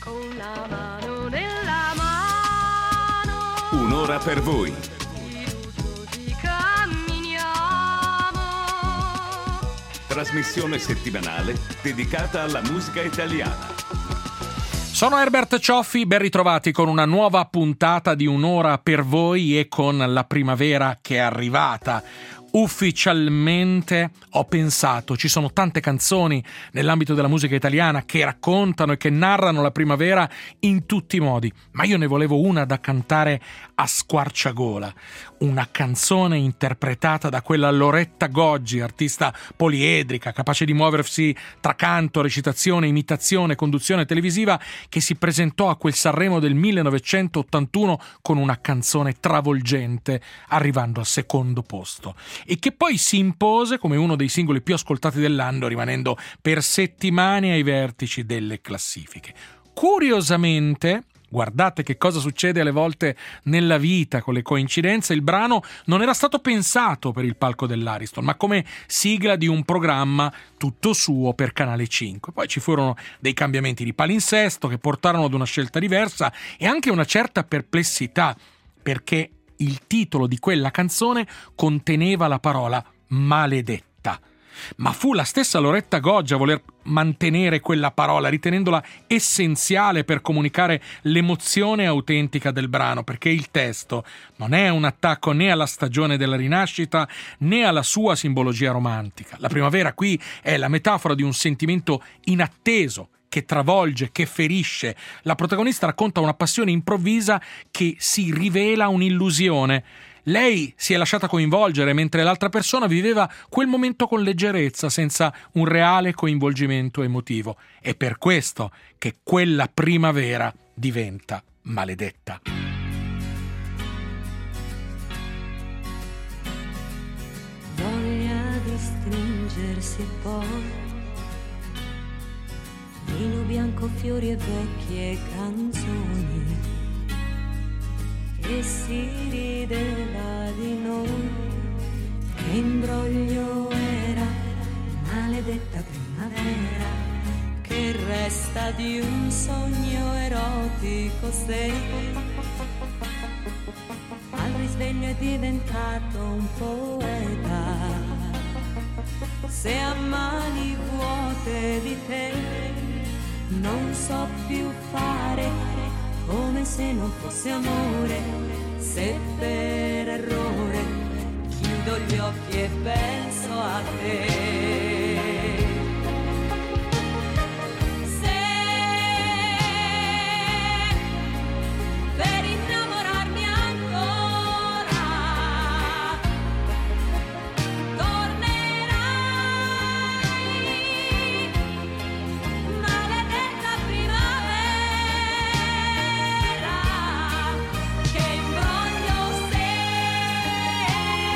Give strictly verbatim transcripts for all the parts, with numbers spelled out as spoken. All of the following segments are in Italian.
con la mano nella mano. Un'ora per voi. Fiduciosi camminiamo. Trasmissione settimanale dedicata alla musica italiana. Sono Herbert Cioffi, ben ritrovati con una nuova puntata di Un'ora per voi e con la primavera che è arrivata. Ufficialmente ho pensato, ci sono tante canzoni nell'ambito della musica italiana che raccontano e che narrano la primavera in tutti i modi, ma io ne volevo una da cantare a squarciagola, una canzone interpretata da quella Loretta Goggi, artista poliedrica, capace di muoversi tra canto, recitazione, imitazione, conduzione televisiva, che si presentò a quel Sanremo del millenovecentottantuno con una canzone travolgente, arrivando al secondo posto, e che poi si impose come uno dei singoli più ascoltati dell'anno, rimanendo per settimane ai vertici delle classifiche. Curiosamente, guardate che cosa succede alle volte nella vita con le coincidenze, il brano non era stato pensato per il palco dell'Ariston, ma come sigla di un programma tutto suo per Canale cinque. Poi ci furono dei cambiamenti di palinsesto che portarono ad una scelta diversa e anche una certa perplessità, perché il titolo di quella canzone conteneva la parola maledetta. Ma fu la stessa Loretta Goggi a voler mantenere quella parola, ritenendola essenziale per comunicare l'emozione autentica del brano, perché il testo non è un attacco né alla stagione della rinascita né alla sua simbologia romantica. La primavera qui è la metafora di un sentimento inatteso, che travolge, che ferisce. La protagonista racconta una passione improvvisa che si rivela un'illusione. Lei si è lasciata coinvolgere mentre l'altra persona viveva quel momento con leggerezza, senza un reale coinvolgimento emotivo. È per questo che quella primavera diventa maledetta. Voglia di stringersi poi, vino bianco, fiori e vecchie canzoni, e si rideva di noi. Che imbroglio era, maledetta primavera, che resta di un sogno erotico se al risveglio è diventato un poeta. Se a mani vuote di te non so più fare, come se non fosse amore, se per errore chiudo gli occhi e penso a te. Se per innamorarmi ancora tornerai, maledetta primavera, che imbroglio sei,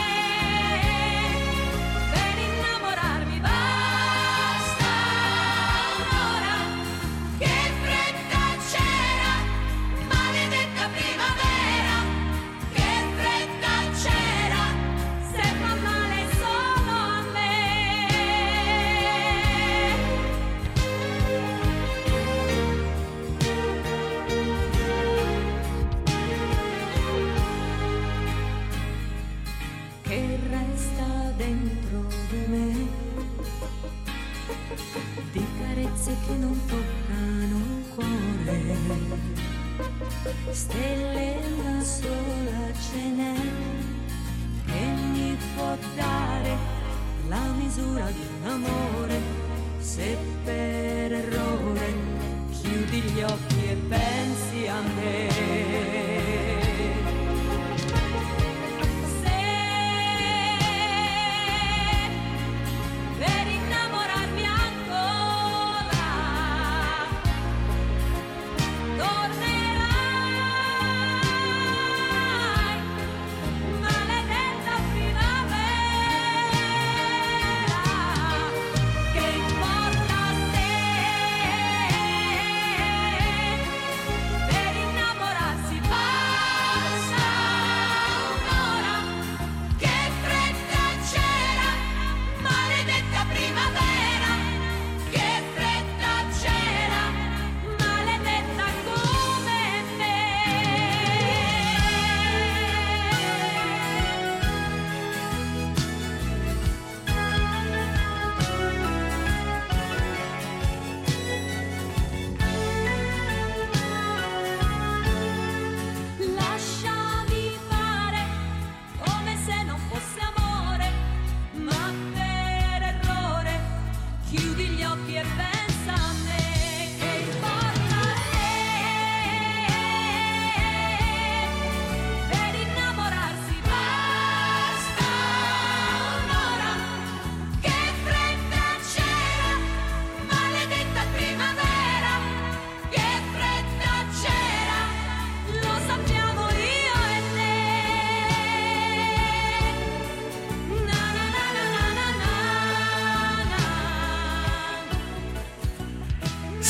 per innamorarmi basta un'ora, che fretta c'era, maledetta primavera, che fretta c'era, se fa male solo a me. Che resta dentro di me, di carezze che non toccano il cuore, stelle una sola ce n'è, che mi può dare la misura di un amore, se per errore chiudi gli occhi e pensi a me. Per innamorarmi ancora tornerai,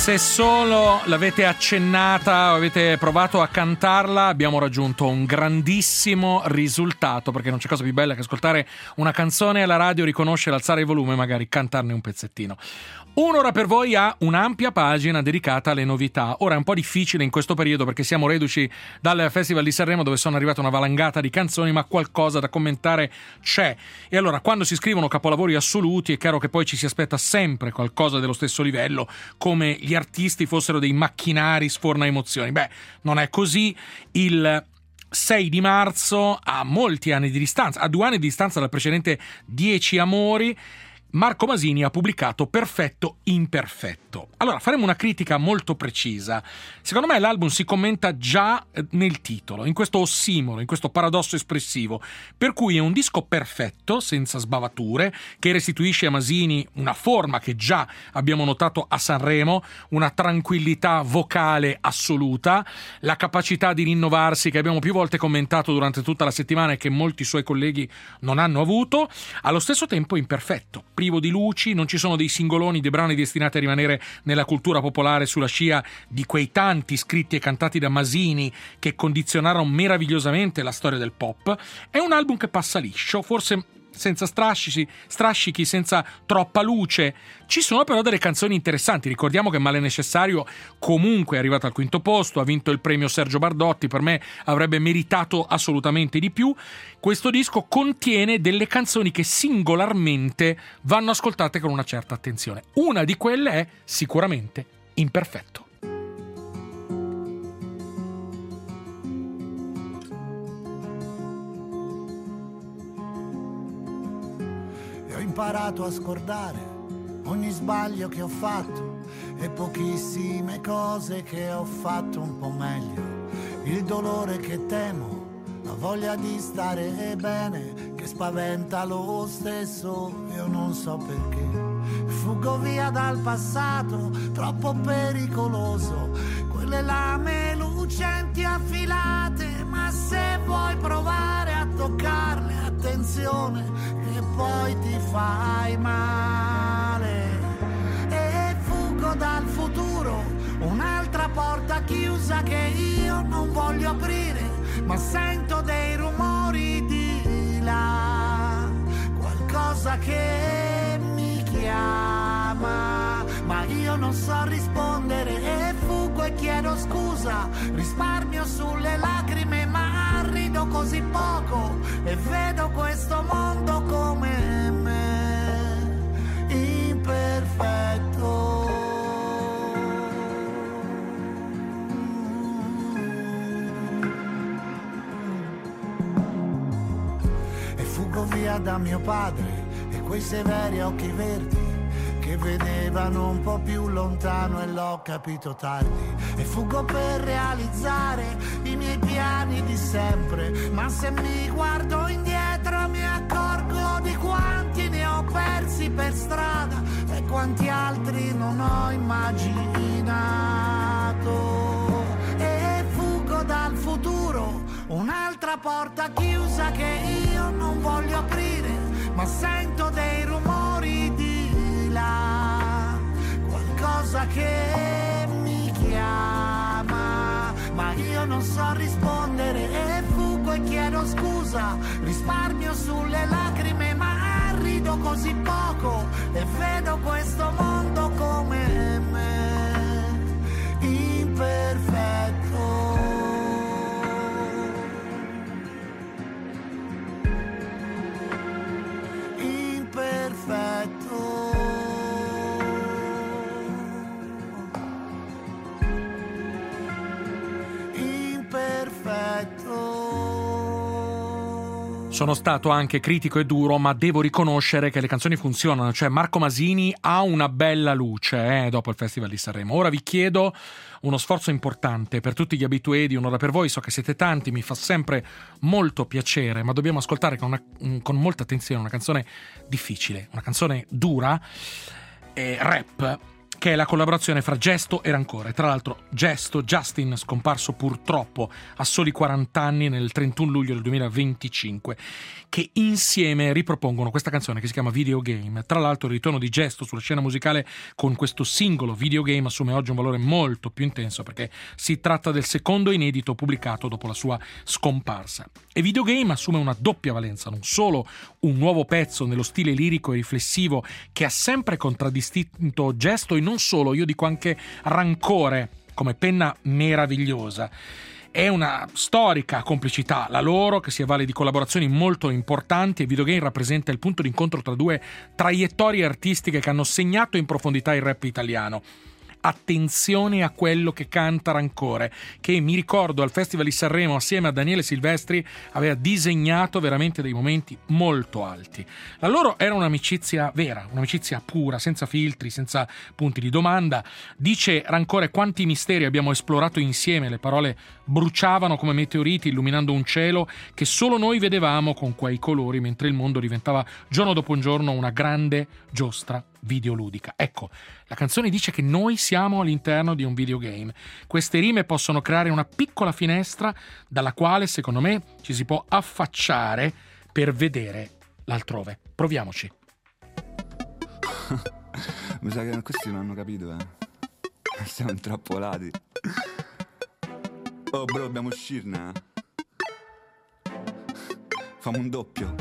Se solo l'avete accennata o avete provato a cantarla, abbiamo raggiunto un grandissimo risultato, perché non c'è cosa più bella che ascoltare una canzone alla radio, riconoscere, alzare il volume e magari cantarne un pezzettino. Un'ora per voi ha un'ampia pagina dedicata alle novità. Ora è un po' difficile in questo periodo perché siamo reduci dal Festival di Sanremo, dove sono arrivate una valangata di canzoni, ma qualcosa da commentare c'è. E allora, quando si scrivono capolavori assoluti, è chiaro che poi ci si aspetta sempre qualcosa dello stesso livello, come gli artisti fossero dei macchinari sforna emozioni. Beh, non è così. Il sei di marzo, a molti anni di distanza, a due anni di distanza dal precedente Dieci Amori, Marco Masini ha pubblicato Perfetto Imperfetto. Allora, faremo una critica molto precisa. Secondo me l'album si commenta già nel titolo, in questo ossimoro, in questo paradosso espressivo, per cui è un disco perfetto, senza sbavature, che restituisce a Masini una forma che già abbiamo notato a Sanremo, una tranquillità vocale assoluta, la capacità di rinnovarsi che abbiamo più volte commentato durante tutta la settimana e che molti suoi colleghi non hanno avuto, allo stesso tempo imperfetto, privo di luci, non ci sono dei singoloni, dei brani destinati a rimanere nella cultura popolare sulla scia di quei tanti scritti e cantati da Masini che condizionarono meravigliosamente la storia del pop. È un album che passa liscio, forse senza strascichi, strascichi, senza troppa luce. Ci sono però delle canzoni interessanti. Ricordiamo che Male Necessario comunque è arrivato al quinto posto, ha vinto il premio Sergio Bardotti, per me avrebbe meritato assolutamente di più. Questo disco contiene delle canzoni che singolarmente vanno ascoltate con una certa attenzione. Una di quelle è sicuramente Imperfetto. Ho imparato a scordare ogni sbaglio che ho fatto e pochissime cose che ho fatto un po' meglio. Il dolore che temo, la voglia di stare bene che spaventa lo stesso, io non so perché. Fuggo via dal passato, troppo pericoloso, quelle lame lucenti affilate, ma se vuoi provare a toccarle, attenzione, che poi ti fai male. E fuggo dal futuro, un'altra porta chiusa che io non voglio aprire, ma sento dei rumori di là, qualcosa che mi chiama, ma io non so rispondere e fuggo e chiedo scusa, risparmio sulle lacrime ma rido così poco e vedo questo mondo come me, imperfetto. E fuggo via da mio padre e quei severi occhi verdi che vedevano un po' più lontano e l'ho capito tardi. E fuggo per realizzare i miei piani di sempre, ma se mi guardo indietro mi accorgo di quanti ne ho persi per strada e quanti altri non ho immaginato. E fuggo dal futuro, un'altra porta chiusa che io non voglio aprire, ma sento dei rumori di là, qualcosa che mi chiama, ma io non so rispondere e fuggo e chiedo scusa, risparmio sulle lacrime ma rido così poco e vedo questo mondo come me, imperfetto. Sono stato anche critico e duro, ma devo riconoscere che le canzoni funzionano, cioè Marco Masini ha una bella luce eh, dopo il Festival di Sanremo. Ora vi chiedo uno sforzo importante per tutti gli abitué di Un'ora per voi, so che siete tanti, mi fa sempre molto piacere, ma dobbiamo ascoltare con, una, con molta attenzione una canzone difficile, una canzone dura, eh, rap, che è la collaborazione fra Gesto e Rancore. Tra l'altro Gesto, Justin, scomparso purtroppo a soli quaranta anni nel trentuno luglio del duemilaventicinque, che insieme ripropongono questa canzone che si chiama Videogame. Tra l'altro il ritorno di Gesto sulla scena musicale con questo singolo Videogame assume oggi un valore molto più intenso, perché si tratta del secondo inedito pubblicato dopo la sua scomparsa. E Videogame assume una doppia valenza, non solo un nuovo pezzo nello stile lirico e riflessivo che ha sempre contraddistinto Gesto, e non solo, io dico anche Rancore come penna meravigliosa. È una storica complicità la loro, che si avvale di collaborazioni molto importanti, e Videogame rappresenta il punto d'incontro tra due traiettorie artistiche che hanno segnato in profondità il rap italiano. Attenzione a quello che canta Rancore, che mi ricordo al Festival di Sanremo assieme a Daniele Silvestri aveva disegnato veramente dei momenti molto alti. La loro era un'amicizia vera, un'amicizia pura, senza filtri, senza punti di domanda. Dice Rancore: quanti misteri abbiamo esplorato insieme, le parole bruciavano come meteoriti illuminando un cielo che solo noi vedevamo con quei colori, mentre il mondo diventava giorno dopo giorno una grande giostra videoludica. Ecco, la canzone dice che noi siamo all'interno di un videogame. Queste rime possono creare una piccola finestra dalla quale, secondo me, ci si può affacciare per vedere l'altrove. Proviamoci. Mi sa che questi non hanno capito, eh. Siamo intrappolati. Oh bro, dobbiamo uscirne, eh. Famo un doppio.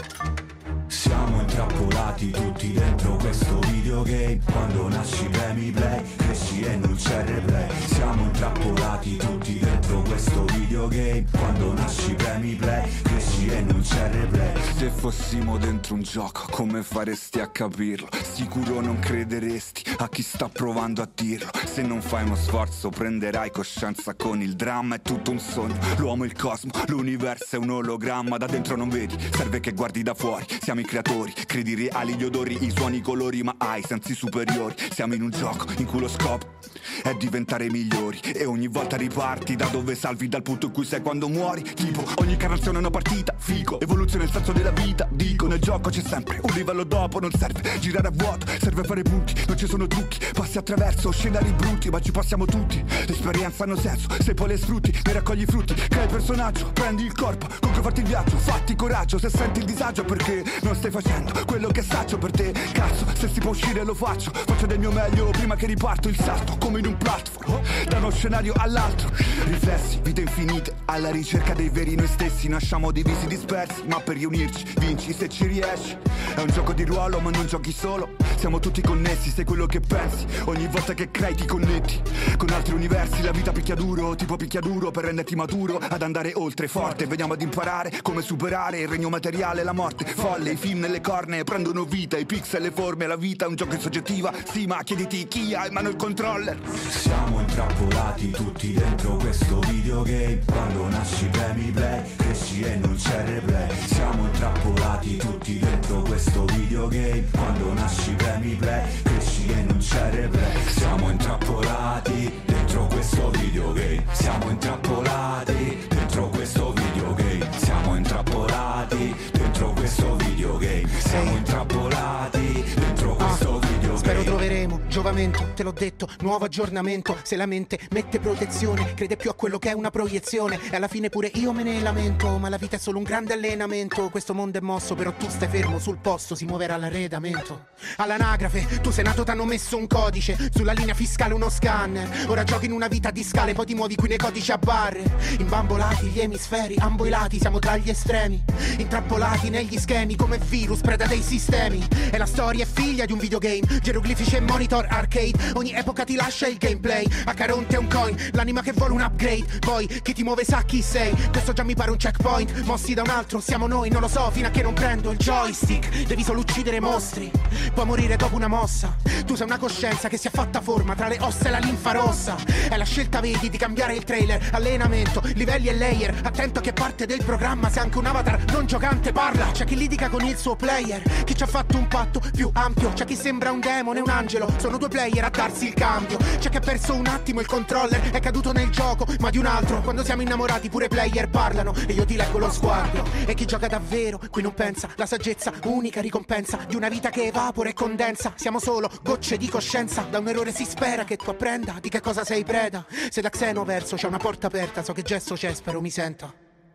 Siamo intrappolati tutti dentro questo videogame. Quando nasci premi play, cresci e non c'è replay. Siamo intrappolati tutti dentro questo videogame. Quando nasci premi play, cresci e non c'è replay. Se fossimo dentro un gioco, come faresti a capirlo? Sicuro non crederesti a chi sta provando a dirlo. Se non fai uno sforzo prenderai coscienza con il dramma. È tutto un sogno, l'uomo, il cosmo, l'universo è un ologramma. Da dentro non vedi, serve che guardi da fuori. Siamo i creatori, credi reali gli odori, i suoni, i colori, ma hai sensi superiori. Siamo in un gioco in cui lo scopo è diventare migliori, e ogni volta riparti da dove salvi, dal punto in cui sei quando muori. Tipo, ogni carnazione è una partita, figo, evoluzione è il senso della vita. Dico, nel gioco c'è sempre un livello dopo, non serve girare a vuoto, serve fare punti, non ci sono trucchi, passi attraverso scenari brutti, ma ci passiamo tutti. L'esperienza hanno senso, se poi le sfrutti, ne raccogli i frutti, crea il personaggio, prendi il corpo, con cui farti il viaggio, fatti coraggio. Se senti il disagio perché non stai facendo quello che saggio per te, cazzo, se si può uscire lo faccio, faccio del mio meglio prima che riparto il salto, come in un platform, da uno scenario all'altro. Riflessi, vite infinite, alla ricerca dei veri noi stessi. Nasciamo divisi, dispersi, ma per riunirci vinci se ci riesci. È un gioco di ruolo ma non giochi solo, siamo tutti connessi, sei quello che pensi. Ogni volta che crei ti connetti con altri universi. La vita picchia duro, tipo picchia duro per renderti maturo, ad andare oltre forte. Veniamo ad imparare come superare il regno materiale, la morte folle. I film nelle cornee prendono vita, i pixel, le forme, la vita è un gioco in soggettiva. Sì, ma chiediti chi ha in mano il controller. Siamo intrappolati tutti dentro questo videogame. Quando nasci premi play, cresci e non c'è replay. Siamo intrappolati tutti dentro questo videogame. Quando nasci premi play, cresci e non c'è replay. Siamo intrappolati dentro questo videogame. Siamo intrappolati dentro questo videogame. Siamo intrappolati dentro questo videogame. Siamo intrappolati dentro questo videogame. Spero troveremo giovamento, te l'ho detto, nuovo aggiornamento. Se la mente mette protezione, crede più a quello che è una proiezione, e alla fine pure io me ne lamento. Ma la vita è solo un grande allenamento. Questo mondo è mosso, però tu stai fermo sul posto, si muoverà l'arredamento. All'anagrafe, tu sei nato, t'hanno messo un codice, sulla linea fiscale uno scanner. Ora giochi in una vita di scale, poi ti muovi qui nei codici a barre. Imbambolati gli emisferi, ambo i lati, siamo tra gli estremi, intrappolati negli schemi come virus, preda dei sistemi. E la storia è figlia di un videogame, geroglifici e monitor arcade. Ogni epoca ti lascia il gameplay, a Caronte è un coin, l'anima che vuole un upgrade. Poi chi ti muove sa chi sei, questo già mi pare un checkpoint. Mossi da un altro, siamo noi, non lo so fino a che non prendo il joystick. Devi solo uccidere mostri, puoi morire dopo una mossa. Tu sei una coscienza che si è fatta forma tra le ossa e la linfa rossa. È la scelta, vedi, di cambiare il trailer. Allenamento, livelli e layer, attento a che parte del programma se anche un avatar non giocante parla. C'è chi litiga con il suo player, chi ci ha fatto un patto più ampio, c'è chi sembra un demone, un angelo. Sono due due player a darsi il cambio. C'è chi ha perso un attimo il controller, è caduto nel gioco, ma di un altro. Quando siamo innamorati pure player parlano e io ti leggo lo sguardo. E chi gioca davvero, qui non pensa, la saggezza, unica ricompensa di una vita che evapora e condensa. Siamo solo gocce di coscienza, da un errore si spera che tu apprenda di che cosa sei preda. Se da Xeno verso c'è una porta aperta, so che gesto c'è, spero mi senta.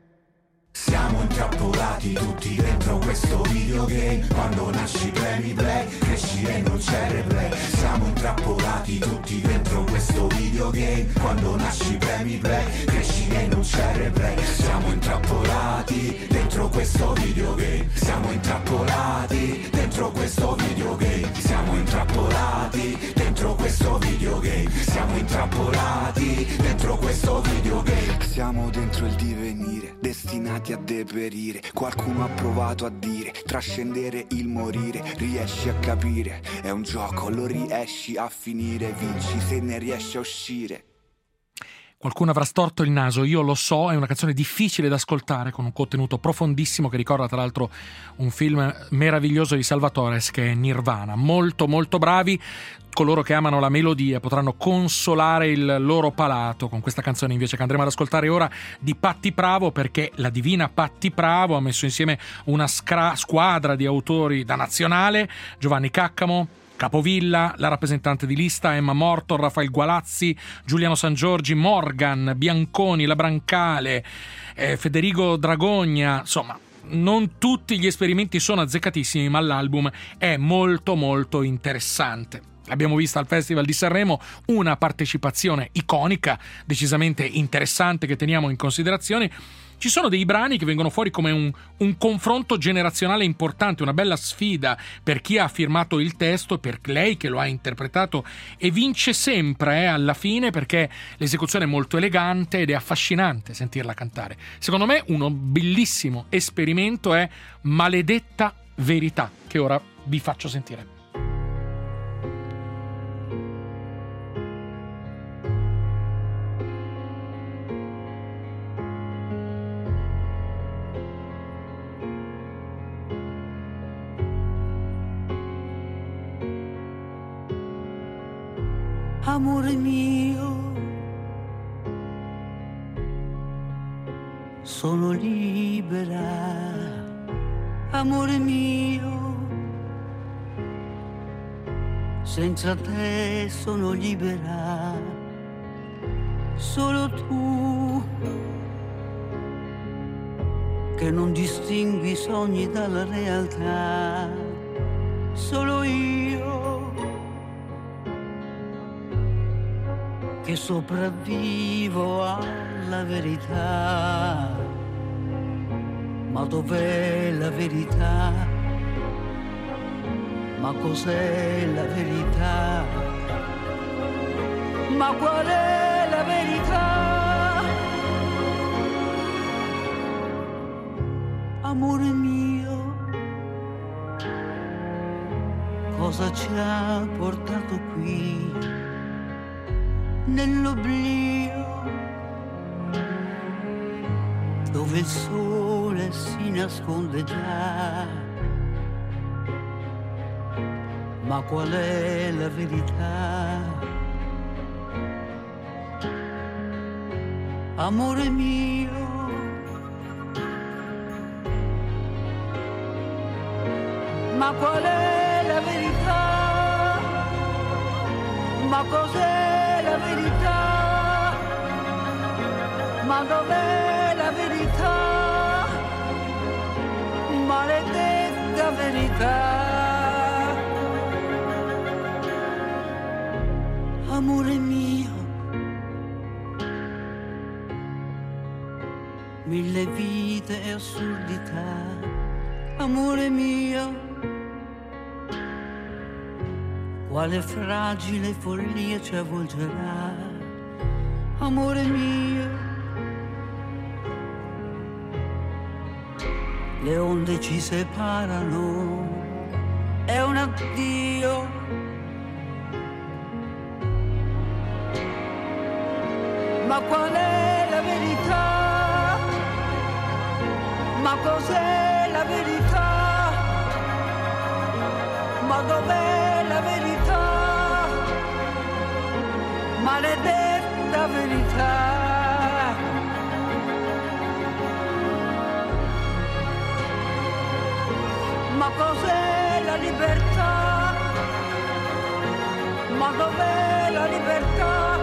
Siamo intrappolati tutti dentro questo videogame. Quando nasci premi play, cresci e non c'è replay. Siamo intrappolati tutti dentro questo videogame. Quando nasci premi play, cresci e non c'è replay. Siamo intrappolati dentro questo videogame. Siamo intrappolati dentro questo videogame. Siamo intrappolati dentro questo videogame. Siamo intrappolati dentro questo videogame. Siamo dentro il divenire, destinati a deperire. Qualcuno ha provato a dire, trascendere il morire. Riesci a capire, è un gioco, lo riesci a finire. Vinci se ne riesci a uscire. Qualcuno avrà storto il naso, io lo so, è una canzone difficile da ascoltare con un contenuto profondissimo che ricorda tra l'altro un film meraviglioso di Salvatore che è Nirvana. Molto molto bravi, coloro che amano la melodia potranno consolare il loro palato con questa canzone invece che andremo ad ascoltare ora di Patti Pravo, perché la divina Patti Pravo ha messo insieme una scra- squadra di autori da nazionale: Giovanni Caccamo, Capovilla, la rappresentante di lista Emma Morton, Rafael Gualazzi, Giuliano Sangiorgi, Morgan, Bianconi, La Brancale, eh, Federico Dragogna. Insomma, non tutti gli esperimenti sono azzeccatissimi, ma l'album è molto molto interessante. L'abbiamo vista al Festival di Sanremo, una partecipazione iconica, decisamente interessante, che teniamo in considerazione. Ci sono dei brani che vengono fuori come un, un confronto generazionale importante, una bella sfida per chi ha firmato il testo e per lei che lo ha interpretato, e vince sempre eh, alla fine, perché l'esecuzione è molto elegante ed è affascinante sentirla cantare. Secondo me uno bellissimo esperimento è Maledetta Verità, che ora vi faccio sentire. Amore mio, sono libera. Amore mio, senza te sono libera. Solo tu, che non distingui i sogni dalla realtà. Solo io, che sopravvivo alla verità. Ma dov'è la verità? Ma cos'è la verità? Ma qual è la verità? Amore mio, cosa ci ha portato qui? Nell'oblio, dove il sole si nasconde già. Ma qual è la verità? Amore mio, ma qual è la verità? Ma cos'è la verità? Ma dov'è la verità? Maledetta verità. Amore mio, mille vite e assurdità. Amore mio, quale fragile follia ci avvolgerà. Amore mio, le onde ci separano, è un addio. Ma qual è la verità? Ma cos'è la verità? Ma dov'è la verità? maledetta verità. Ma cos'è la libertà? Ma dov'è la libertà?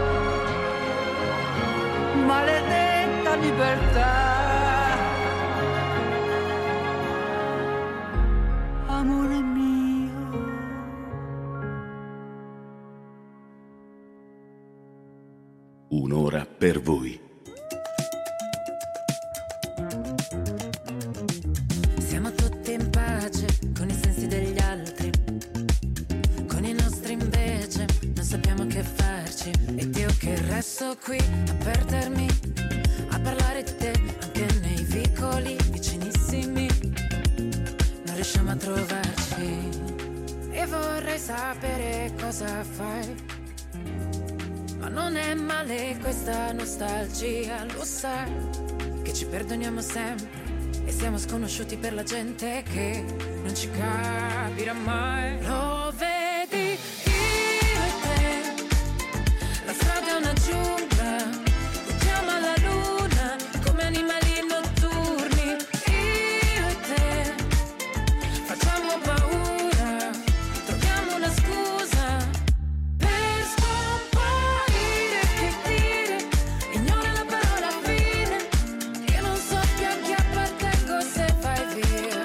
Maledetta libertà. Amore mio. Un'ora per voi. Siamo tutti in pace con i sensi degli altri, con i nostri invece non sappiamo che farci. Ed io che resto qui a perdermi, a parlare di te anche nei vicoli vicinissimi. Non riusciamo a trovarci e vorrei sapere cosa fai. Ma non è male questa nostalgia, lo sai che ci perdoniamo sempre e siamo sconosciuti per la gente che non ci capirà mai. Lo vedi, io e te, la strada è una giungla, guardiamo alla luna come animali notturni. Io e te, facciamo paura, troviamo una scusa per scomparire. Che dire, ignora la parola fine, io non so più a chi appartengo se vai via.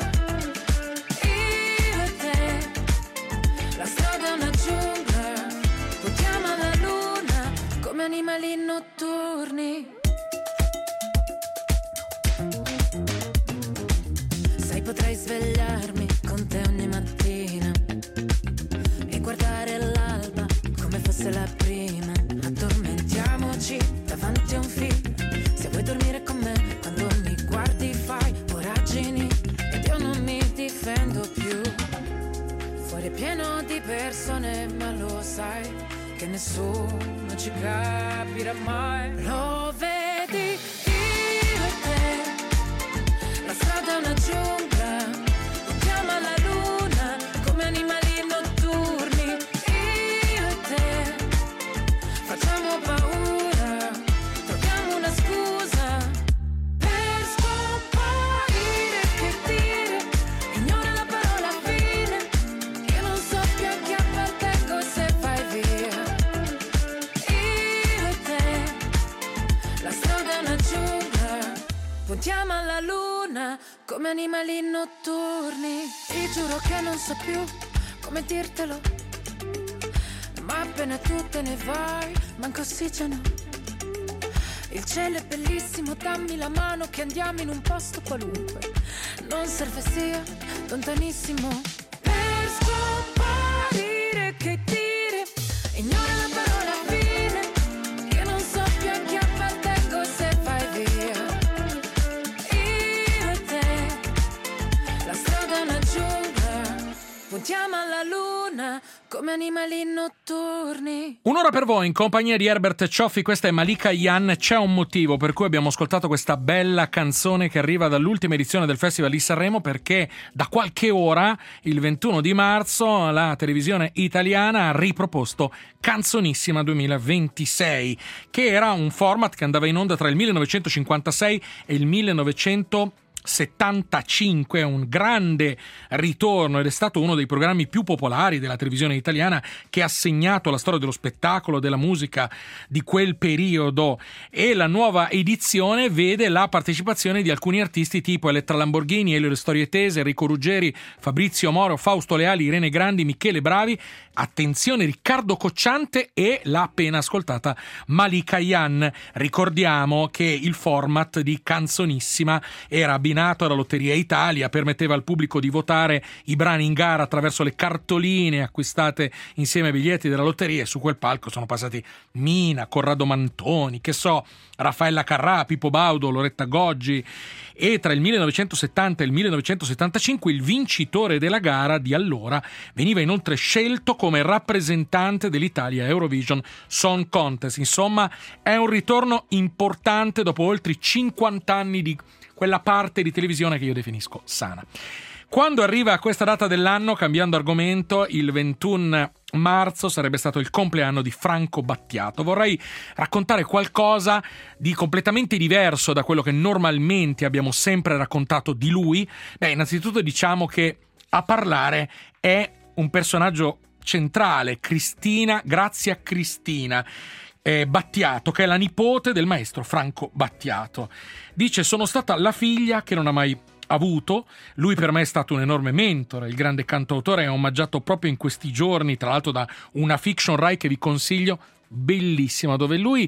Io e te, la strada è una giungla, puntiamo alla luna come animali notturni. Sai, potrei svegliarmi con te ogni mattina e guardare l'alba come fosse la prima. Addormentiamoci davanti a un film, se vuoi dormire con me quando mi guardi fai voragini ed io non mi difendo più. Fuori è pieno di persone ma lo sai che nessuno ci capirà mai. Lo vedi, io e te, la strada è una giungla, guardiamo alla luna come animali notturni. Io e te, facciamo paura, troviamo una scusa per scomparire. Che dire, ignora la parola fine, io non so più a chi appartengo se vai via. Io e te, la strada è una giungla, puntiamo alla luna come animali notturni. Ti giuro che non so più come dirtelo, ma appena tu te ne vai manca ossigeno. Il cielo è bellissimo, dammi la mano che andiamo in un posto qualunque, non serve sia lontanissimo per scomparire. Che dire, ignora la parola fine, che non so più a chi appartengo se vai via. Io e te, la strada è una giungla, puntiamo alla luna come animali notturni. Un'ora per voi in compagnia di Herbert Cioffi, questa è Malika Ayane. C'è un motivo per cui abbiamo ascoltato questa bella canzone che arriva dall'ultima edizione del Festival di Sanremo, perché da qualche ora, il ventuno di marzo, la televisione italiana ha riproposto Canzonissima duemilaventisei, che era un format che andava in onda tra il millenovecentocinquantasei e il millenovecentosettantacinque, un grande ritorno ed è stato uno dei programmi più popolari della televisione italiana, che ha segnato la storia dello spettacolo, della musica di quel periodo. E la nuova edizione vede la partecipazione di alcuni artisti tipo Elettra Lamborghini, Elio Le Storie Tese, Enrico Ruggeri, Fabrizio Moro, Fausto Leali, Irene Grandi, Michele Bravi, attenzione Riccardo Cocciante e la appena ascoltata Malika Ayane. Ricordiamo che il format di Canzonissima era abbinato alla Lotteria Italia, permetteva al pubblico di votare i brani in gara attraverso le cartoline acquistate insieme ai biglietti della lotteria, e su quel palco sono passati Mina, Corrado Mantoni, che so, Raffaella Carrà, Pippo Baudo, Loretta Goggi, e tra il millenovecentosettanta e il millenovecentosettantacinque il vincitore della gara di allora veniva inoltre scelto come rappresentante dell'Italia a Eurovision Song Contest. Insomma, è un ritorno importante dopo oltre cinquanta anni di quella parte di televisione che io definisco sana. Quando arriva questa data dell'anno, cambiando argomento, il ventuno marzo sarebbe stato il compleanno di Franco Battiato. Vorrei raccontare qualcosa di completamente diverso da quello che normalmente abbiamo sempre raccontato di lui. Beh, innanzitutto diciamo che a parlare è un personaggio centrale, Cristina, Grazia Cristina eh, Battiato, che è la nipote del maestro Franco Battiato. Dice: sono stata la figlia che non ha mai avuto. Lui per me è stato un enorme mentore. Il grande cantautore è omaggiato proprio in questi giorni, tra l'altro da una fiction Rai che vi consiglio, bellissima, dove lui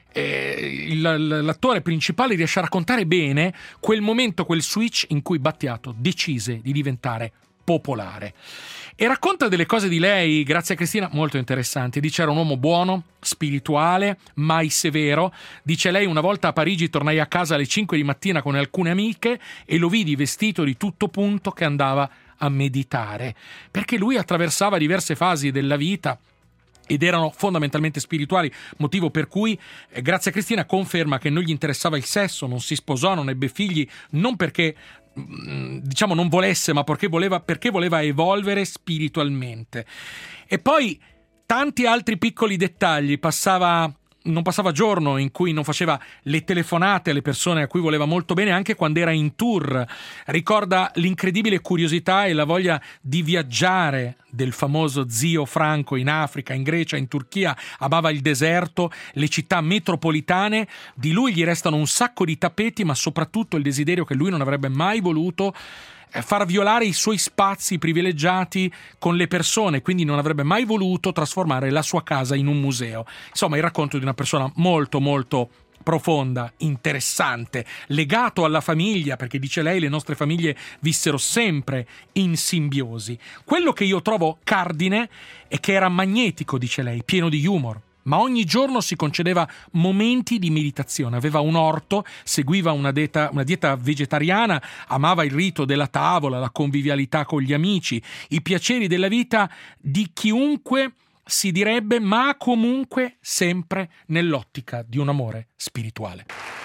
eh, il, l'attore principale riesce a raccontare bene quel momento, quel switch in cui Battiato decise di diventare popolare. E racconta delle cose di lei, Grazia Cristina, molto interessanti. Dice: era un uomo buono, spirituale, mai severo. Dice lei: una volta a Parigi tornai a casa alle cinque di mattina con alcune amiche e lo vidi vestito di tutto punto che andava a meditare, perché lui attraversava diverse fasi della vita ed erano fondamentalmente spirituali, motivo per cui eh, Grazia Cristina conferma che non gli interessava il sesso, non si sposò, non ebbe figli, non perché diciamo non volesse, ma perché voleva, perché voleva evolvere spiritualmente. E poi tanti altri piccoli dettagli. Passava non passava giorno in cui non faceva le telefonate alle persone a cui voleva molto bene, anche quando era in tour. Ricorda l'incredibile curiosità e la voglia di viaggiare del famoso zio Franco in Africa, in Grecia, in Turchia. Amava il deserto, le città metropolitane. Di lui gli restano un sacco di tappeti, ma soprattutto il desiderio che lui non avrebbe mai voluto far violare i suoi spazi privilegiati con le persone, quindi non avrebbe mai voluto trasformare la sua casa in un museo. Insomma, il racconto di una persona molto molto profonda, interessante, legato alla famiglia, perché dice lei le nostre famiglie vissero sempre in simbiosi. Quello che io trovo cardine è che era magnetico, dice lei, pieno di humor, ma ogni giorno si concedeva momenti di meditazione. Aveva un orto, seguiva una dieta, una dieta vegetariana, amava il rito della tavola, la convivialità con gli amici, i piaceri della vita di chiunque si direbbe, ma comunque sempre nell'ottica di un amore spirituale.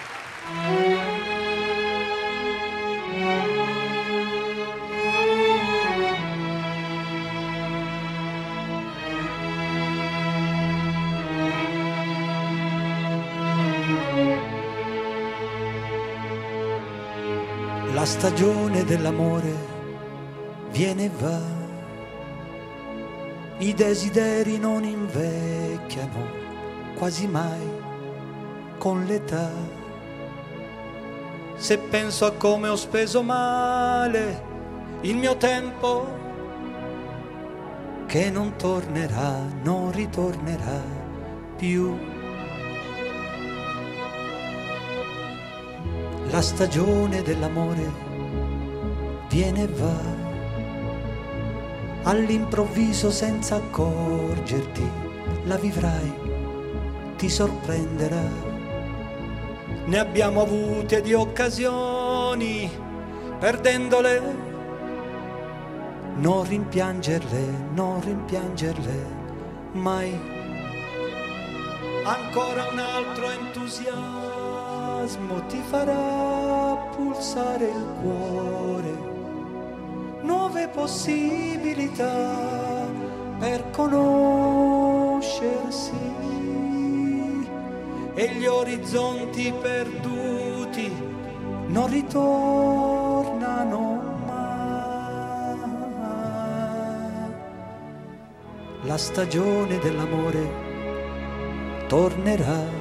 La stagione dell'amore viene e va, i desideri non invecchiano quasi mai con l'età. Se penso a come ho speso male il mio tempo, che non tornerà, non ritornerà più. La stagione dell'amore viene e va, all'improvviso senza accorgerti, la vivrai, ti sorprenderà. Ne abbiamo avute di occasioni, perdendole, non rimpiangerle, non rimpiangerle mai. Ancora un altro entusiasmo ti farà pulsare il cuore, nuove possibilità per conoscersi, e gli orizzonti perduti non ritornano mai. La stagione dell'amore tornerà,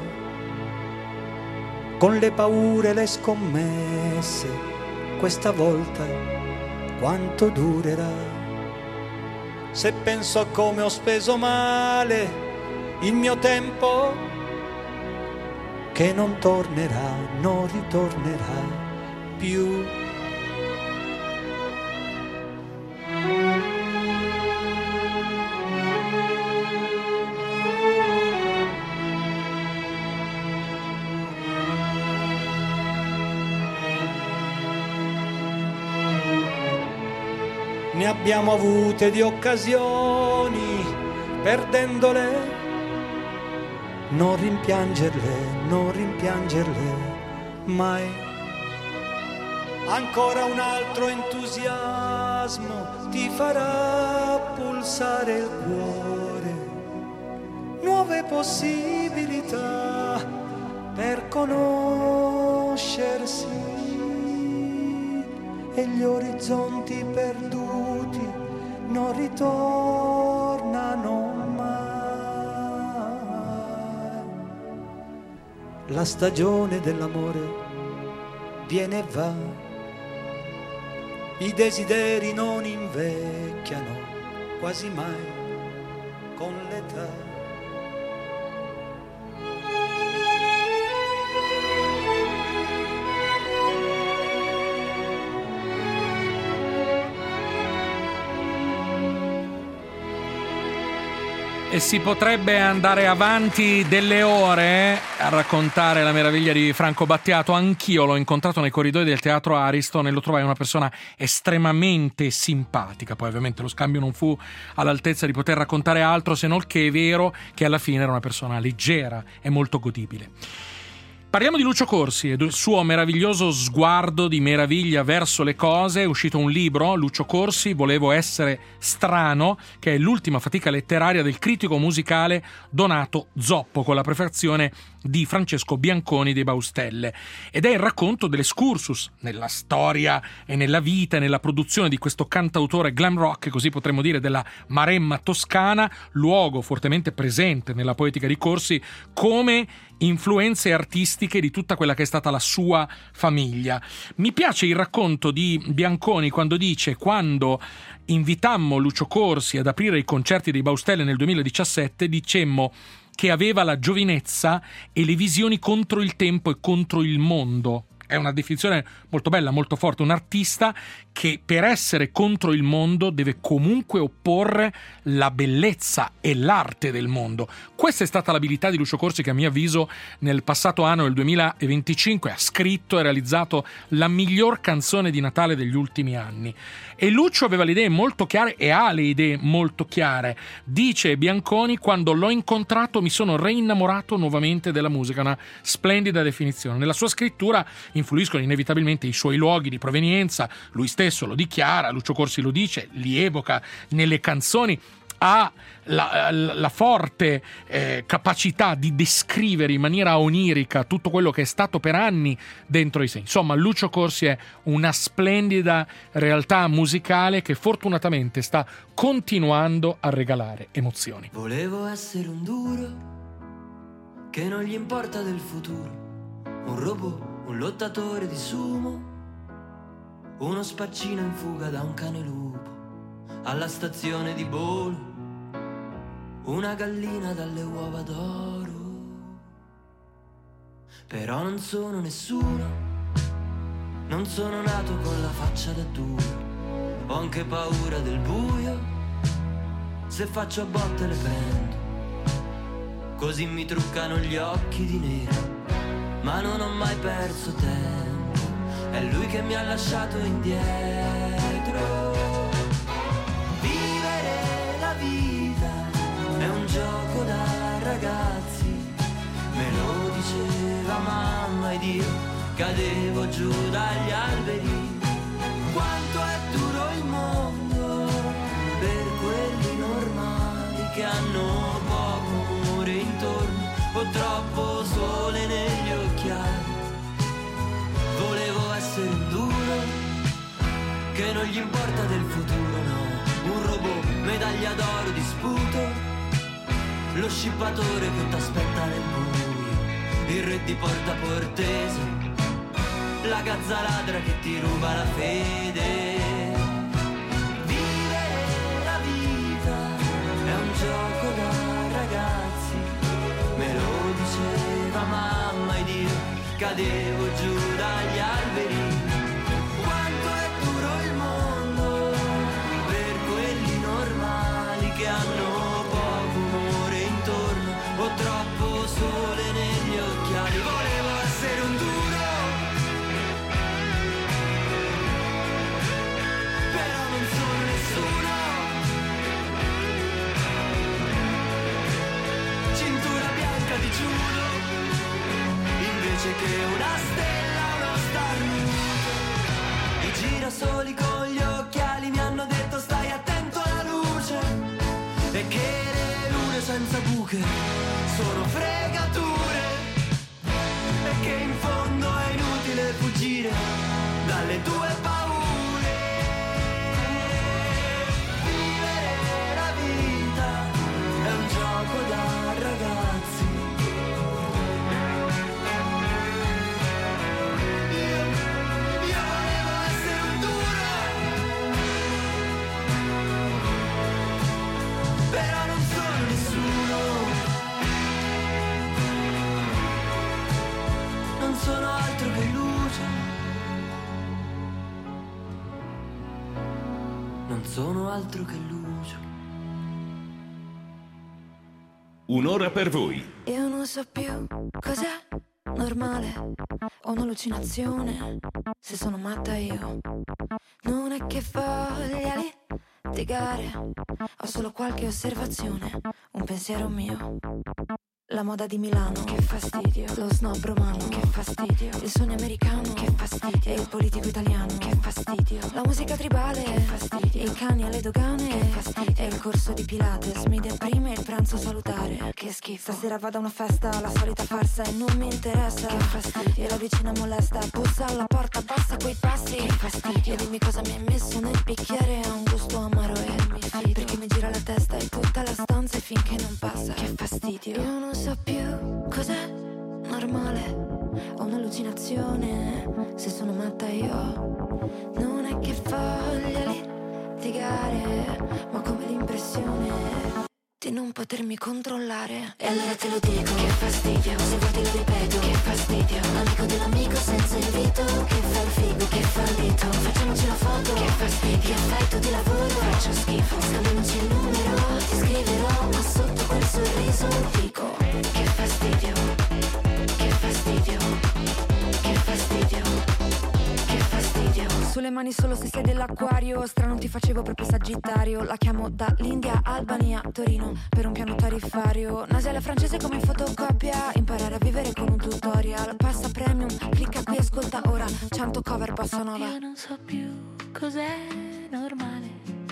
con le paure e le scommesse, questa volta quanto durerà. Se penso a come ho speso male il mio tempo, che non tornerà, non ritornerà più. Ne abbiamo avute di occasioni, perdendole, non rimpiangerle, non rimpiangerle mai. Ancora un altro entusiasmo spasmo ti farà pulsare il cuore, nuove possibilità per conoscersi e gli orizzonti perduti non ritornano mai. La stagione dell'amore viene e va, i desideri non invecchiano quasi mai con l'età. E si potrebbe andare avanti delle ore a raccontare la meraviglia di Franco Battiato. Anch'io l'ho incontrato nei corridoi del Teatro Ariston e lo trovai una persona estremamente simpatica. Poi ovviamente lo scambio non fu all'altezza di poter raccontare altro, se non che è vero che alla fine era una persona leggera e molto godibile. Parliamo di Lucio Corsi e del suo meraviglioso sguardo di meraviglia verso le cose. È uscito un libro, Lucio Corsi, Volevo essere strano, che è l'ultima fatica letteraria del critico musicale Donato Zoppo, con la prefazione di Francesco Bianconi dei Baustelle. Ed è il racconto dell'excursus nella storia e nella vita e nella produzione di questo cantautore glam rock, così potremmo dire, della Maremma toscana, luogo fortemente presente nella poetica di Corsi come influenze artistiche di tutta quella che è stata la sua famiglia. Mi piace il racconto di Bianconi quando dice: quando invitammo Lucio Corsi ad aprire i concerti dei Baustelle nel duemiladiciassette, dicemmo che aveva la giovinezza e le visioni contro il tempo e contro il mondo. È una definizione molto bella, molto forte. Un artista che per essere contro il mondo deve comunque opporre la bellezza e l'arte del mondo. Questa è stata l'abilità di Lucio Corsi, che a mio avviso nel passato anno, nel duemilaventicinque, ha scritto e realizzato la miglior canzone di Natale degli ultimi anni. E Lucio aveva le idee molto chiare e ha le idee molto chiare. Dice Bianconi: quando l'ho incontrato mi sono reinnamorato nuovamente della musica. Una splendida definizione. Nella sua scrittura influiscono inevitabilmente i suoi luoghi di provenienza, lui stesso lo dichiara, Lucio Corsi lo dice, li evoca nelle canzoni, ha la, la, la forte eh, capacità di descrivere in maniera onirica tutto quello che è stato per anni dentro di sé. Insomma, Lucio Corsi è una splendida realtà musicale che fortunatamente sta continuando a regalare emozioni. Volevo essere un duro che non gli importa del futuro, un robot, un lottatore di sumo, uno spaccino in fuga da un cane lupo alla stazione di Bolo, una gallina dalle uova d'oro. Però non sono nessuno, non sono nato con la faccia da duro, ho anche paura del buio, se faccio a botte le prendo, così mi truccano gli occhi di nero. Ma non ho mai perso tempo, è lui che mi ha lasciato indietro. Vivere la vita è un gioco da ragazzi, me lo diceva mamma ed io cadevo giù dagli alberi. Quanto è duro il mondo per quelli normali che hanno poco amore intorno o troppo sole negli occhiali. Volevo essere un duro che non gli importa del futuro, no, un robot, medaglia d'oro di sputo, lo scippatore che t'aspetta nel buio, il re di Porta Portese, la gazza ladra che ti ruba la fede. Vivere la vita è un gioco da ragazzi, me lo diceva mamma ed io cadevo giù dagli alberi. Quanto è duro il mondo per quelli normali che hanno poco amore intorno o troppo sole negli occhiali. Volevo essere un duro, però non sono nessuno. Cintura bianca di judo invece che una stella, uno star nudo. sono altro che luce. Un'ora per voi. Io non so più cos'è normale o un'allucinazione, se sono matta io. Non è che voglia litigare, ho solo qualche osservazione, un pensiero mio. La moda di Milano, che fastidio. Lo snob romano, che fastidio. Il sogno americano, che fastidio. E il politico italiano, che fastidio. La musica tribale, che fastidio. I cani alle dogane, che fastidio. E il corso di Pilates mi deprime il pranzo salutare, che schifo. Stasera vado a una festa, la solita farsa e non mi interessa, che fastidio. E la vicina molesta, bussa alla porta, passa quei passi, che fastidio. E dimmi cosa mi hai messo nel bicchiere, ha un gusto amaro e mi fido, perché mi gira la testa e tutta la stanza e finché non passa, che fastidio. Io non so più cos'è normale o un'allucinazione, se sono matta io. Non è che voglia litigare, ma come l'impressione di non potermi controllare. E allora te lo dico, che fastidio. Se vuoi te lo ripeto, che fastidio. Amico dell'amico senza invito, che fa il figo, che fallito. Facciamoci la foto, che fastidio. Che effetto di lavoro, faccio schifo. Scambiamoci il numero, ti scriverò, ma sotto quel sorriso dico, che fastidio, che fastidio, che fastidio, che fastidio. Sulle mani solo se sei dell'acquario, strano ti facevo proprio Sagittario. La chiamo dall'India, Albania, Torino, per un piano tariffario. Nasale francese come in fotocopia, imparare a vivere con un tutorial. Passa premium, clicca qui, ascolta ora, cento cover bossa nova. Io non so più cos'è normale,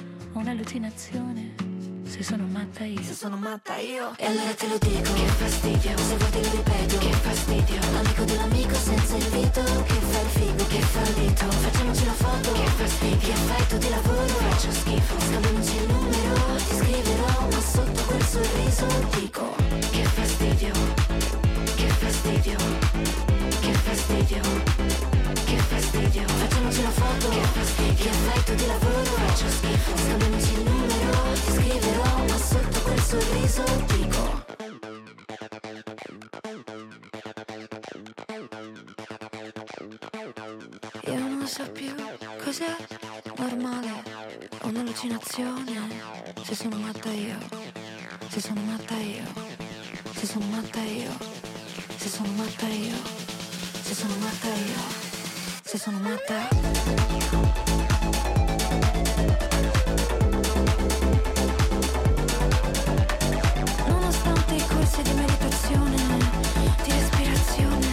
un'allucinazione, se sono matta io. Se sono matta io. E allora te lo dico, che fastidio. Se vuoi te lo ripeto, che fastidio. Amico dell'amico senza invito, che fa il figo, che fallito. Facciamoci la foto, che fastidio. Che effetto di lavoro, faccio schifo. Scambiamoci il numero, ti scriverò, ma sotto quel sorriso dico, che fastidio, che fastidio, che fastidio, che fastidio. Facciamoci la foto, che fastidio. Che effetto di lavoro, faccio schifo. Scambiamoci il numero, ti scriverò, ma sotto quel sorriso dico, io non so più cos'è normale o un'allucinazione, se sono matta io, se sono matta io, se sono matta io, se sono matta io, se sono matta io, se sono matta. Corsi di meditazione, di respirazione,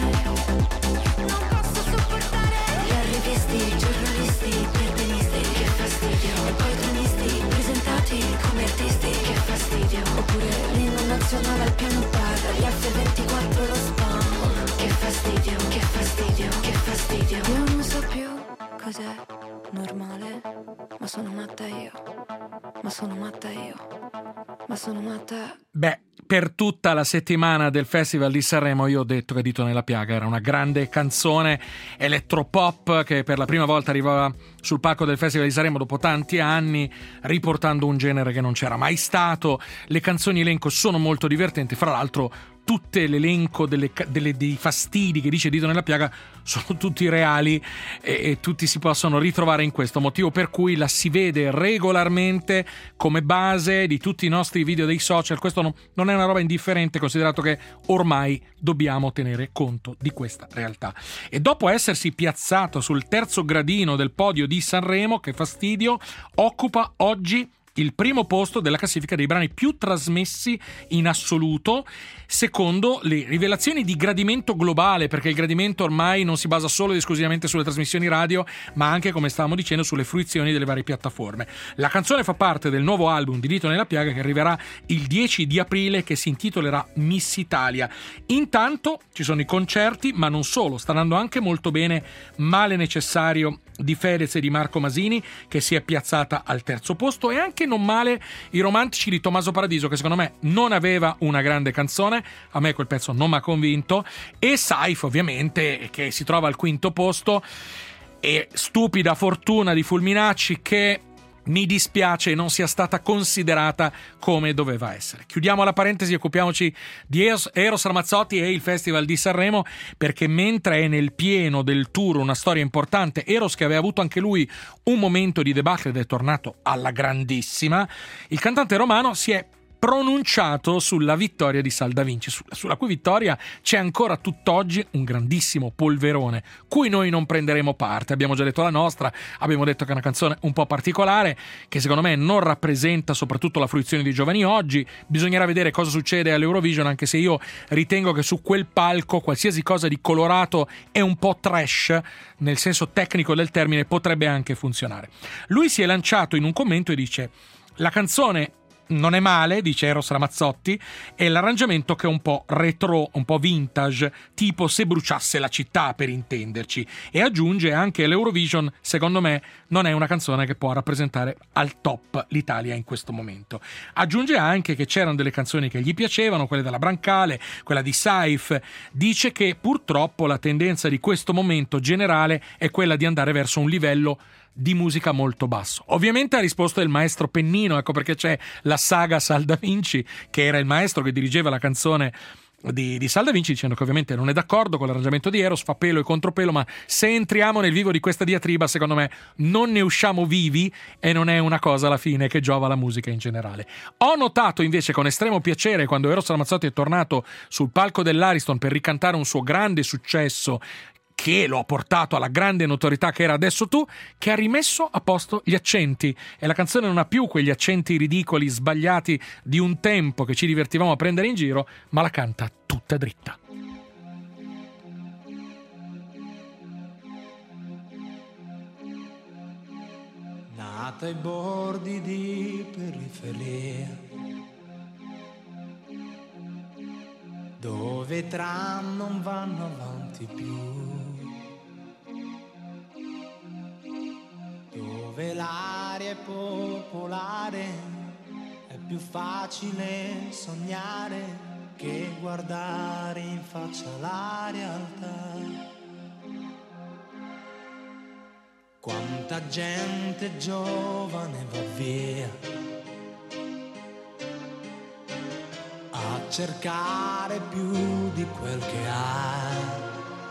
non posso sopportare gli arrivisti, giornalisti, pertenisti, che fastidio. E poi tronisti, presentati come artisti, che fastidio. Oppure l'inno nazionale al piano bar, gli effe ventiquattro lo spam, che fastidio, che fastidio, che fastidio. Io non so più cos'è normale, ma sono matta io, ma sono matta io, ma sono matta. Beh, per tutta la settimana del Festival di Sanremo io ho detto che Dito nella piaga era una grande canzone elettropop che per la prima volta arrivava sul palco del Festival di Sanremo dopo tanti anni, riportando un genere che non c'era mai stato. Le canzoni elenco sono molto divertenti, fra l'altro tutte l'elenco delle, delle, dei fastidi che dice Dito nella piaga sono tutti reali e, e tutti si possono ritrovare in questo, motivo per cui la si vede regolarmente come base di tutti i nostri video dei social. Questo no, non è una roba indifferente, considerato che ormai dobbiamo tenere conto di questa realtà. E dopo essersi piazzato sul terzo gradino del podio di Sanremo, che fastidio, occupa oggi il primo posto della classifica dei brani più trasmessi in assoluto, secondo le rivelazioni di gradimento globale, perché il gradimento ormai non si basa solo ed esclusivamente sulle trasmissioni radio, ma anche, come stavamo dicendo, sulle fruizioni delle varie piattaforme. La canzone fa parte del nuovo album di Dito nella piaga, che arriverà il dieci di aprile, che si intitolerà Miss Italia. Intanto ci sono i concerti, ma non solo, sta andando anche molto bene Male necessario di Fedez e di Marco Masini, che si è piazzata al terzo posto, e anche non male I romantici di Tommaso Paradiso, che secondo me non aveva una grande canzone, a me quel pezzo non mi ha convinto, e Saif ovviamente, che si trova al quinto posto, e Stupida fortuna di Fulminacci, che mi dispiace non sia stata considerata come doveva essere. Chiudiamo la parentesi e occupiamoci di Eros, Eros Ramazzotti e il Festival di Sanremo, perché mentre è nel pieno del tour una storia importante, Eros, che aveva avuto anche lui un momento di debacle ed è tornato alla grandissima, il cantante romano si è pronunciato sulla vittoria di Sal Da Vinci, sulla cui vittoria c'è ancora tutt'oggi un grandissimo polverone, cui noi non prenderemo parte. Abbiamo già detto la nostra, abbiamo detto che è una canzone un po' particolare, che secondo me non rappresenta soprattutto la fruizione dei giovani oggi. Bisognerà vedere cosa succede all'Eurovision, anche se io ritengo che su quel palco qualsiasi cosa di colorato e un po' trash, nel senso tecnico del termine, potrebbe anche funzionare. Lui si è lanciato in un commento e dice: la canzone non è male, dice Eros Ramazzotti, è l'arrangiamento che è un po' retro, un po' vintage, tipo Se bruciasse la città, per intenderci, e aggiunge anche l'Eurovision, secondo me, non è una canzone che può rappresentare al top l'Italia in questo momento. Aggiunge anche che c'erano delle canzoni che gli piacevano, quelle della Brancale, quella di Saif. Dice che purtroppo la tendenza di questo momento generale è quella di andare verso un livello di musica molto basso. Ovviamente ha risposto il maestro Pennino, ecco perché c'è la saga Sal Da Vinci, che era il maestro che dirigeva la canzone di, di Sal Da Vinci, dicendo che ovviamente non è d'accordo con l'arrangiamento di Eros, fa pelo e contropelo, ma se entriamo nel vivo di questa diatriba, secondo me non ne usciamo vivi e non è una cosa alla fine che giova alla musica in generale. Ho notato invece con estremo piacere, quando Eros Ramazzotti è tornato sul palco dell'Ariston per ricantare un suo grande successo che lo ha portato alla grande notorietà che era Adesso tu, che ha rimesso a posto gli accenti, e la canzone non ha più quegli accenti ridicoli, sbagliati di un tempo che ci divertivamo a prendere in giro, ma la canta tutta dritta. Nata ai bordi di periferia, dove tram non vanno avanti più, dove l'aria è popolare, è più facile sognare che guardare in faccia la realtà. Quanta gente giovane va via a cercare più di quel che ha,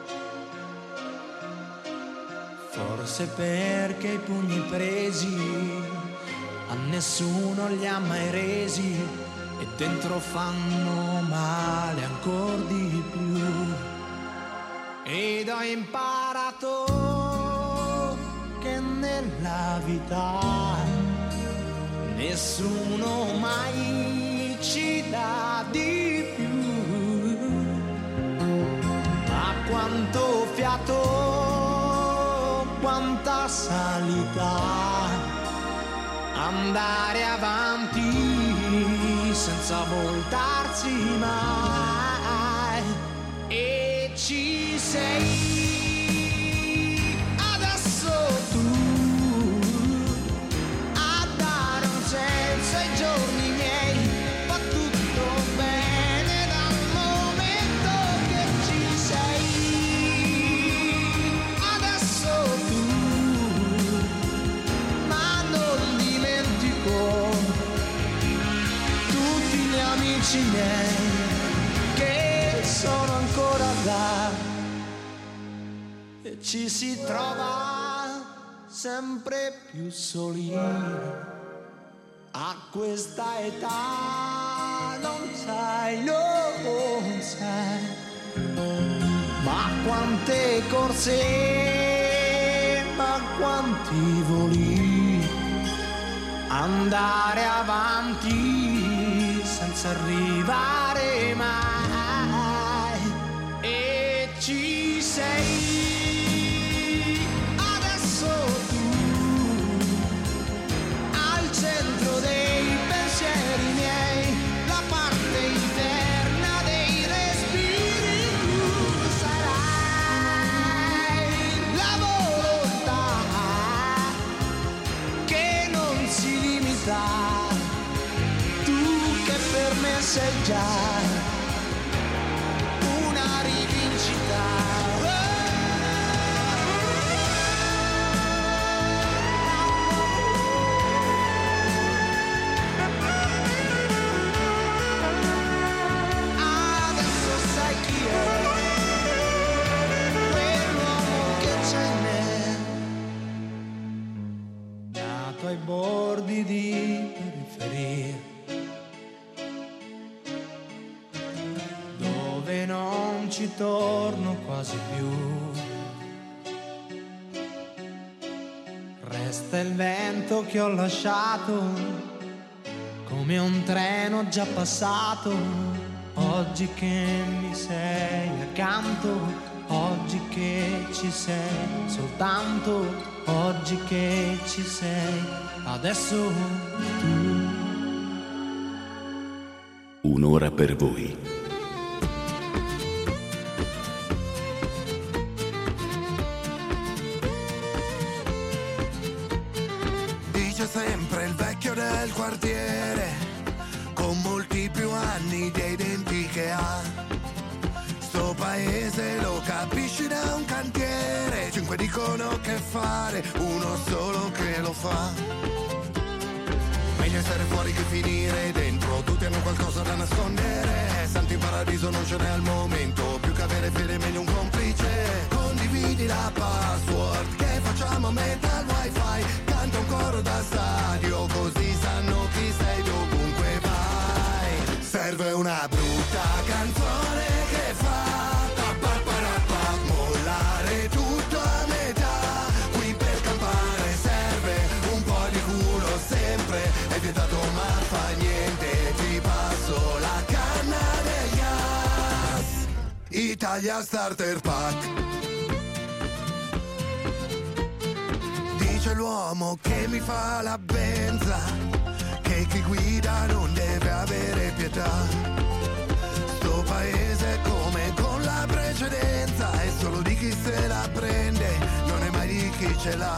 forse perché i pugni presi a nessuno li ha mai resi e dentro fanno male ancora di più. Ed ho imparato che nella vita nessuno mai ci dà di più, ma quanto fiato, quanta salita, andare avanti senza voltarsi mai. E ci sei adesso tu a dare un senso ai giorni miei. Va tutto bene dal momento che ci sei adesso tu, ma non dimentico tutti gli amici miei che sono ancora là, e ci si trova sempre più soli a questa età. Non sai, non sai, ma quante corse, ma quanti voli, andare avanti senza arrivare mai. E ci sei adesso tu al centro dei pensieri miei, la parte interna dei respiri. Tu sarai la volontà che non si limita, tu che per me sei già una rivincita. torno quasi più. Resta il vento che ho lasciato, come un treno già passato. Oggi che mi sei accanto, oggi che ci sei soltanto, oggi che ci sei adesso tu. Un'ora per voi. Dice sempre il vecchio del quartiere, con molti più anni dei denti che ha. Sto paese lo capisci da un cantiere, cinque dicono che fare, uno solo che lo fa. Meglio essere fuori che finire dentro, tutti hanno qualcosa da nascondere. Santi in paradiso non ce n'è al momento, più che avere fede meglio un complice. Condividi la password che facciamo a metà al wifi, canta un coro da stadio così sanno chi sei dovunque vai. Serve una brutta canzone che fa pa pa pa ra pa, mollare tutto a metà, qui per campare serve un po' di culo sempre, è vietato ma fa niente, ti passo la canna del gas. Italia Starter Pack. Dice l'uomo che mi fa la benza, che chi guida non deve avere pietà. Sto paese è come con la precedenza, è solo di chi se la prende, non è mai di chi ce l'ha.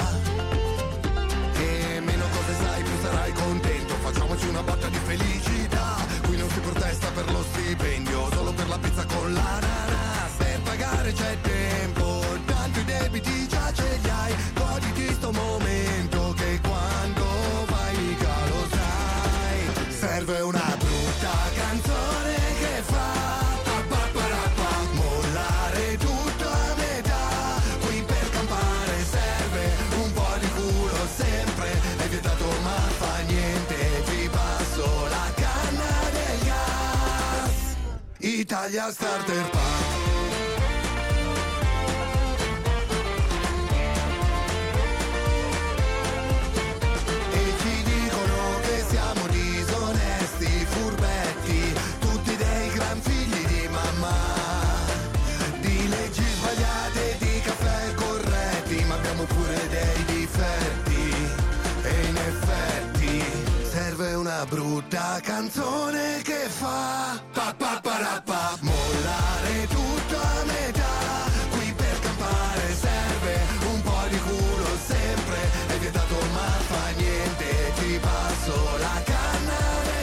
E meno cose sai più sarai contento, facciamoci una botta di felicità. Qui non si protesta per lo stipendio, solo per la pizza con l'ananas. Per pagare c'è tempo, tanto i debiti già ce li hai. Goditi sto momento che quando vai mica lo sai. Serve una brutta canzone che fa pa pa pa ra pa, mollare tutto a metà, qui per campare serve un po' di culo sempre, è vietato ma fa niente, ti passo la canna del gas. Italia Starter Pack. Una brutta canzone che fa pa pa pa ra pa, mollare tutto a metà, qui per campare serve un po' di culo sempre, è vietato ma fa niente, ti passo la canna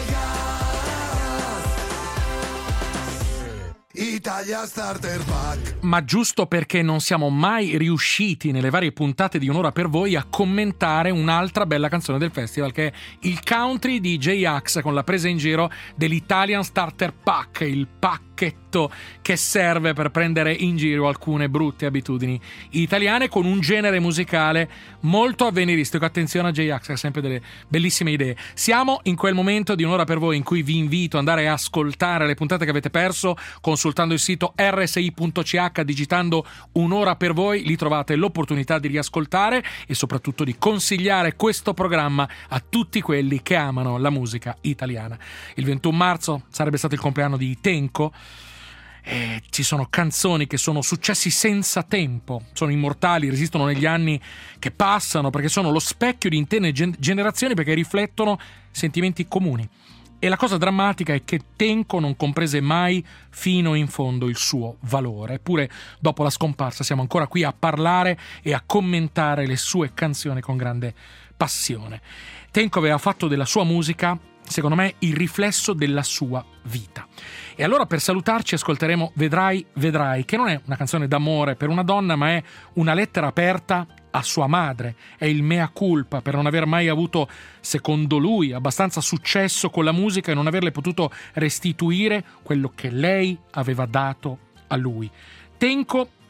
del gas. Italia Starter Pack. Ma giusto perché non siamo mai riusciti nelle varie puntate di Un'ora per voi a commentare un'altra bella canzone del festival, che è il country di J-Ax con la presa in giro dell'Italian Starter Pack, il pacchetto che serve per prendere in giro alcune brutte abitudini italiane con un genere musicale molto avveniristico. Attenzione a J-Ax, ha sempre delle bellissime idee. Siamo in quel momento di Un'ora per voi in cui vi invito ad andare a ascoltare le puntate che avete perso consultando il sito erre esse i punto ci acca, digitando Un'ora per voi, lì trovate l'opportunità di riascoltare e soprattutto di consigliare questo programma a tutti quelli che amano la musica italiana. Il ventuno marzo sarebbe stato il compleanno di Tenco. E ci sono canzoni che sono successi senza tempo, sono immortali, resistono negli anni che passano perché sono lo specchio di intere generazioni, perché riflettono sentimenti comuni. E la cosa drammatica è che Tenco non comprese mai fino in fondo il suo valore. Eppure, dopo la scomparsa, siamo ancora qui a parlare e a commentare le sue canzoni con grande passione. Tenco aveva fatto della sua musica, secondo me, il riflesso della sua vita. E allora, per salutarci, ascolteremo Vedrai, vedrai, che non è una canzone d'amore per una donna, ma è una lettera aperta a sua madre. È il mea culpa per non aver mai avuto, secondo lui, abbastanza successo con la musica e non averle potuto restituire quello che lei aveva dato a lui. Tenco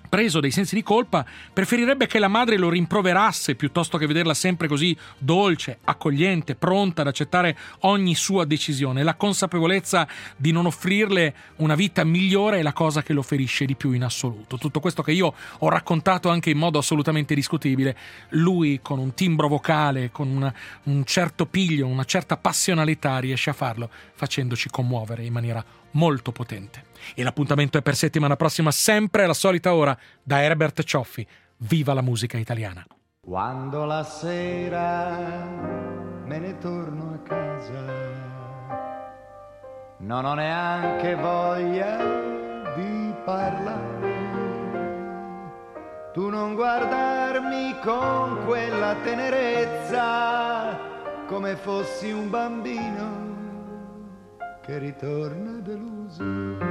preso dei sensi di colpa, preferirebbe che la madre lo rimproverasse piuttosto che vederla sempre così dolce, accogliente, pronta ad accettare ogni sua decisione. La consapevolezza di non offrirle una vita migliore è la cosa che lo ferisce di più in assoluto. Tutto questo che io ho raccontato anche in modo assolutamente discutibile, lui con un timbro vocale, con una, un certo piglio, una certa passionalità riesce a farlo, facendoci commuovere in maniera molto potente. E l'appuntamento è per settimana prossima, sempre alla solita ora, da Herbert Cioffi. Viva la musica italiana! Quando la sera me ne torno a casa, non ho neanche voglia di parlare. Tu non guardarmi con quella tenerezza, come fossi un bambino che ritorna deluso.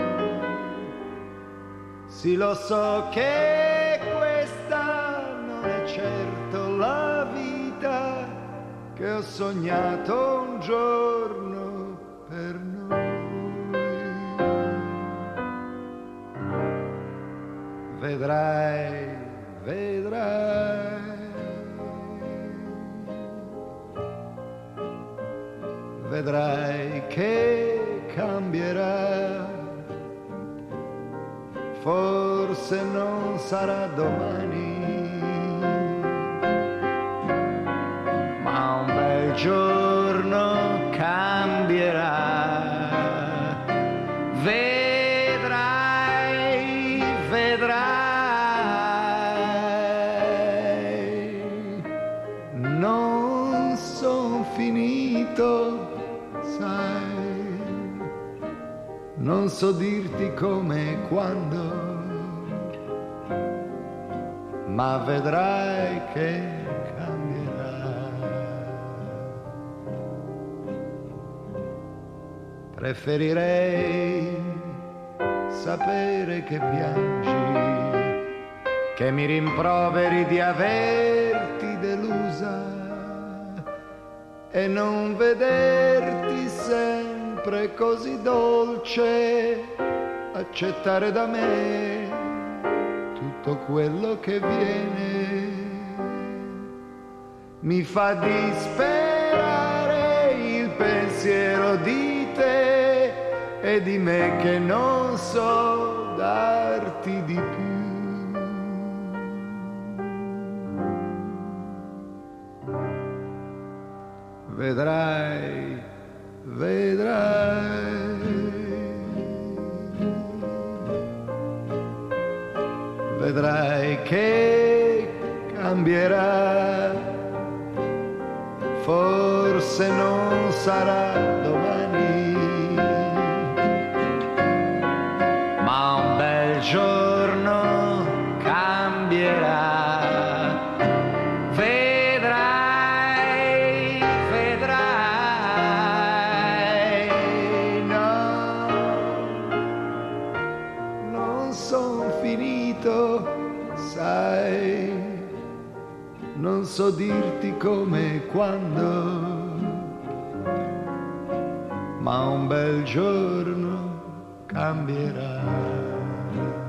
Sì, lo so che questa non è certo la vita che ho sognato un giorno per noi. Vedrai, vedrai, vedrai che cambierà. Forse non sarà domani, ma un bel giorno cambierà. Vedrai, vedrai, non son finito, sai. Non so dirti come e quando, ma vedrai che cambierà. Preferirei sapere che piangi, che mi rimproveri di averti delusa e non vederti sempre così dolce, accettare da me tutto quello che viene. Mi fa disperare il pensiero di te e di me che non so darti di più. Vedrai, vedrai, vedrai che cambierà. Forse non sarà domani, ma un bel giorno cambierà. Sai, non so dirti come e quando, ma un bel giorno cambierà.